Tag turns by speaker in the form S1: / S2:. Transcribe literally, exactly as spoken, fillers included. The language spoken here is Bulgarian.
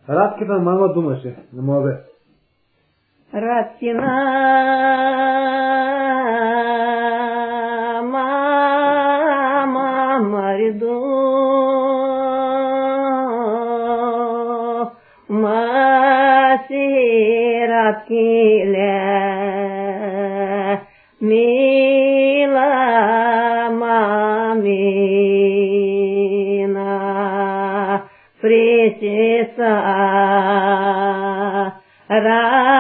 S1: Раткина мама думаше, не може.
S2: Раткина мама Маридо маси Раткиле мила мамина Пресеса Ra